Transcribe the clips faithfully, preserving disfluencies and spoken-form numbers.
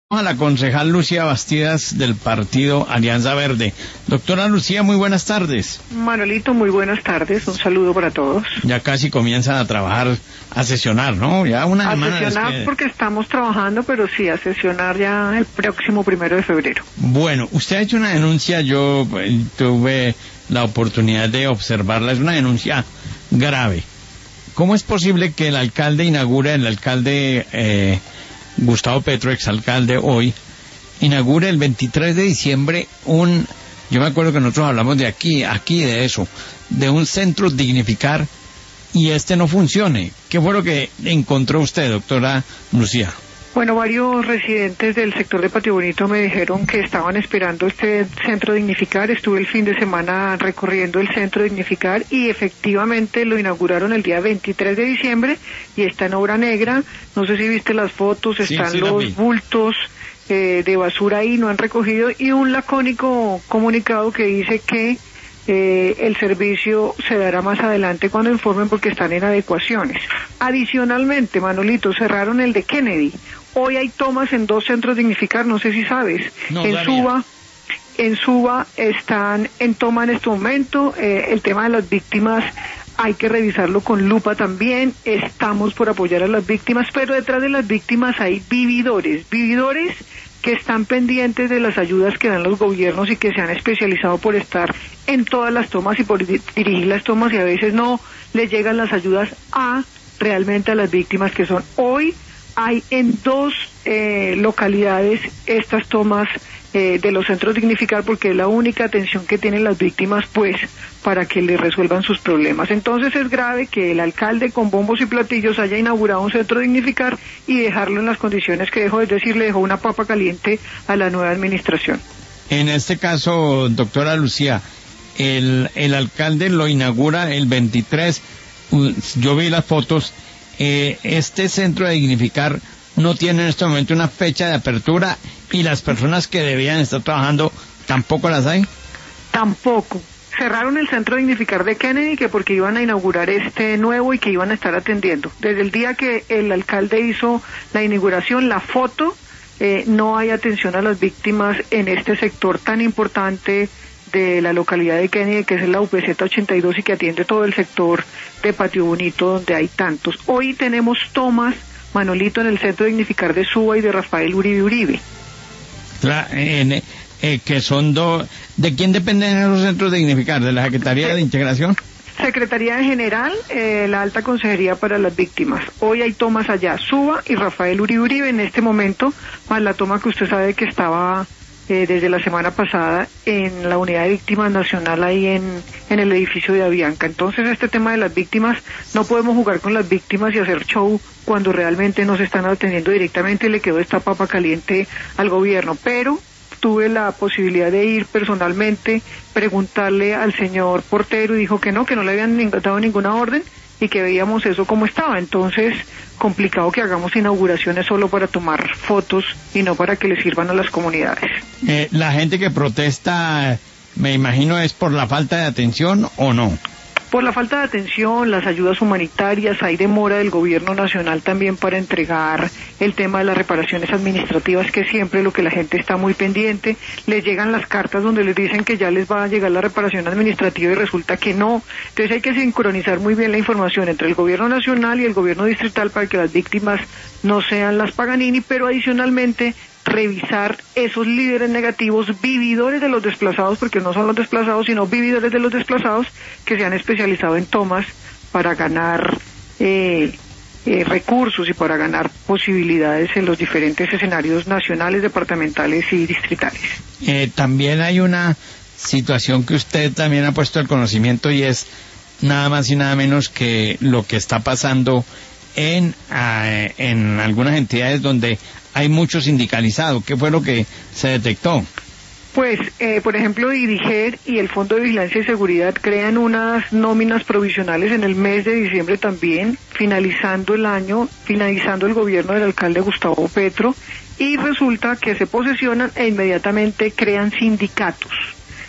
A la concejal Lucía Bastidas del partido Alianza Verde. Doctora Lucía, muy buenas tardes. Manolito, muy buenas tardes, un saludo para todos. Ya casi comienzan a trabajar, a sesionar, ¿no? Ya una a semana sesionar que... porque estamos trabajando, pero sí, a sesionar ya el próximo primero de febrero. Bueno, usted ha hecho una denuncia, yo eh, tuve la oportunidad de observarla, es una denuncia grave. ¿Cómo es posible que el alcalde inaugure, el alcalde... Eh, Gustavo Petro, exalcalde hoy, inaugura el veintitrés de diciembre un, yo me acuerdo que nosotros hablamos de aquí, aquí de eso, de un centro Dignificar, y este no funcione? ¿Qué fue lo que encontró usted, doctora Lucía? Bueno, varios residentes del sector de Patio Bonito me dijeron que estaban esperando este centro Dignificar. Estuve el fin de semana recorriendo el centro Dignificar y efectivamente lo inauguraron el día veintitrés de diciembre y está en obra negra. No sé si viste las fotos, están sí, sí, los bultos eh, de basura ahí, no han recogido, y un lacónico comunicado que dice que Eh, el servicio se dará más adelante cuando informen porque están en adecuaciones. Adicionalmente, Manolito, cerraron el de Kennedy. Hoy hay tomas en dos centros Dignificar, no sé si sabes. No, en Suba, en Suba están en toma en este momento. Eh, el tema de las víctimas hay que revisarlo con lupa también. Estamos por apoyar a las víctimas, pero detrás de las víctimas hay vividores, vividores que están pendientes de las ayudas que dan los gobiernos y que se han especializado por estar en todas las tomas y por dirigir las tomas, y a veces no les llegan las ayudas a realmente a las víctimas que son. Hoy hay en dos eh, localidades estas tomas eh, de los centros Dignificar porque es la única atención que tienen las víctimas pues para que les resuelvan sus problemas. Entonces es grave que el alcalde con bombos y platillos haya inaugurado un centro Dignificar y dejarlo en las condiciones que dejó, es decir, le dejó una papa caliente a la nueva administración. En este caso, doctora Lucía, el, el alcalde lo inaugura el veintitrés, yo vi las fotos, eh, este centro de Dignificar no tiene en este momento una fecha de apertura y las personas que debían estar trabajando tampoco las hay. Tampoco. Cerraron el centro Dignificar de Kennedy que porque iban a inaugurar este nuevo y que iban a estar atendiendo. Desde el día que el alcalde hizo la inauguración, la foto, eh, no hay atención a las víctimas en este sector tan importante de la localidad de Kennedy, que es la U P Z ochenta y dos y que atiende todo el sector de Patio Bonito donde hay tantos. Hoy tenemos tomas, Manolito, en el centro Dignificar de Suba y de Rafael Uribe Uribe. La, eh, eh, que son dos. ¿De quién dependen esos centros de Dignificar? ¿De la Secretaría de Integración? Secretaría General, eh, la Alta Consejería para las Víctimas. Hoy hay tomas allá, Suba y Rafael Uribe Uribe en este momento, más la toma que usted sabe que estaba eh, desde la semana pasada en la Unidad de Víctimas Nacional ahí en, en el edificio de Avianca. Entonces este tema de las víctimas, no podemos jugar con las víctimas y hacer show cuando realmente nos están atendiendo directamente y le quedó esta papa caliente al gobierno, pero tuve la posibilidad de ir personalmente, preguntarle al señor portero y dijo que no, que no le habían dado ninguna orden y que veíamos eso como estaba. Entonces, complicado que hagamos inauguraciones solo para tomar fotos y no para que le sirvan a las comunidades. Eh, la gente que protesta, me imagino, es por la falta de atención ¿o no? Por la falta de atención, las ayudas humanitarias, hay demora del gobierno nacional también para entregar el tema de las reparaciones administrativas, que siempre lo que la gente está muy pendiente. Les llegan las cartas donde les dicen que ya les va a llegar la reparación administrativa y resulta que no. Entonces hay que sincronizar muy bien la información entre el gobierno nacional y el gobierno distrital para que las víctimas no sean las Paganini, pero adicionalmente revisar esos líderes negativos, vividores de los desplazados, porque no son los desplazados, sino vividores de los desplazados que se han especializado en tomas para ganar eh, eh, recursos y para ganar posibilidades en los diferentes escenarios nacionales, departamentales y distritales. Eh, también hay una situación que usted también ha puesto al conocimiento y es nada más y nada menos que lo que está pasando en, uh, en algunas entidades donde hay mucho sindicalizado. ¿Qué fue lo que se detectó? Pues, eh, por ejemplo, Diriger y el Fondo de Vigilancia y Seguridad crean unas nóminas provisionales en el mes de diciembre también, finalizando el año, finalizando el gobierno del alcalde Gustavo Petro, y resulta que se posesionan e inmediatamente crean sindicatos.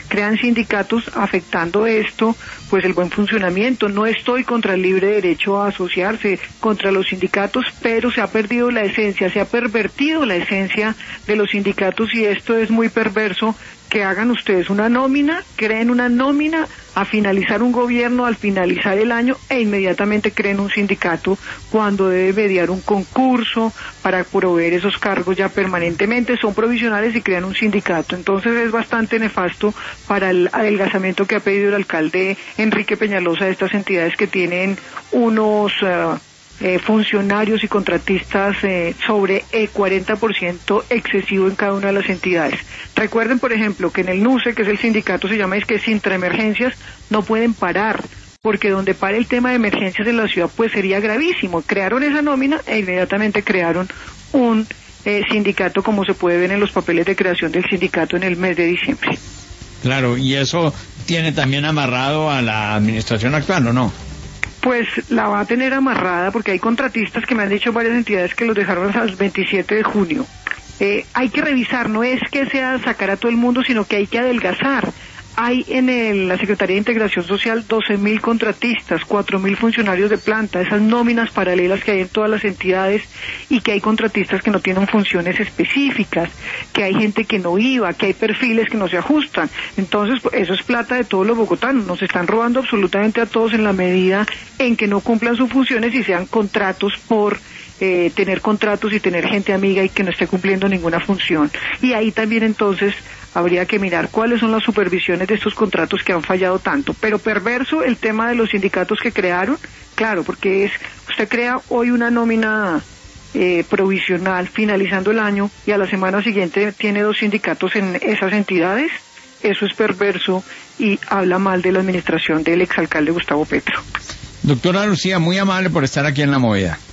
crean sindicatos afectando esto, pues el buen funcionamiento. No estoy contra el libre derecho a asociarse, contra los sindicatos, pero se ha perdido la esencia, se ha pervertido la esencia de los sindicatos y esto es muy perverso, que hagan ustedes una nómina, creen una nómina a finalizar un gobierno, al finalizar el año, e inmediatamente creen un sindicato cuando debe mediar un concurso para proveer esos cargos ya permanentemente, son provisionales y crean un sindicato. Entonces es bastante nefasto para el adelgazamiento que ha pedido el alcalde Enrique Peñalosa de estas entidades que tienen unos uh, eh, funcionarios y contratistas eh, sobre el cuarenta por ciento excesivo en cada una de las entidades. Recuerden, por ejemplo, que en el NUCE, que es el sindicato, se llama es que es intraemergencias, no pueden parar, porque donde pare el tema de emergencias en la ciudad, pues sería gravísimo. Crearon esa nómina e inmediatamente crearon un eh, sindicato, como se puede ver en los papeles de creación del sindicato en el mes de diciembre. Claro, y eso tiene también amarrado a la administración actual, ¿o no? Pues la va a tener amarrada porque hay contratistas que me han dicho varias entidades que los dejaron hasta el veintisiete de junio. Eh, hay que revisar, no es que sea sacar a todo el mundo, sino que hay que adelgazar. Hay en el, la Secretaría de Integración Social doce mil contratistas, cuatro mil funcionarios de planta, esas nóminas paralelas que hay en todas las entidades y que hay contratistas que no tienen funciones específicas, que hay gente que no iba, que hay perfiles que no se ajustan. Entonces, eso es plata de todos los bogotanos, nos están robando absolutamente a todos en la medida en que no cumplan sus funciones y sean contratos por Eh, tener contratos y tener gente amiga y que no esté cumpliendo ninguna función. Y ahí también entonces habría que mirar cuáles son las supervisiones de estos contratos que han fallado tanto. Pero perverso el tema de los sindicatos que crearon, claro, porque es, usted crea hoy una nómina eh, provisional finalizando el año y a la semana siguiente tiene dos sindicatos en esas entidades. Eso es perverso y habla mal de la administración del exalcalde Gustavo Petro. Doctora Lucía, muy amable por estar aquí en La Movida.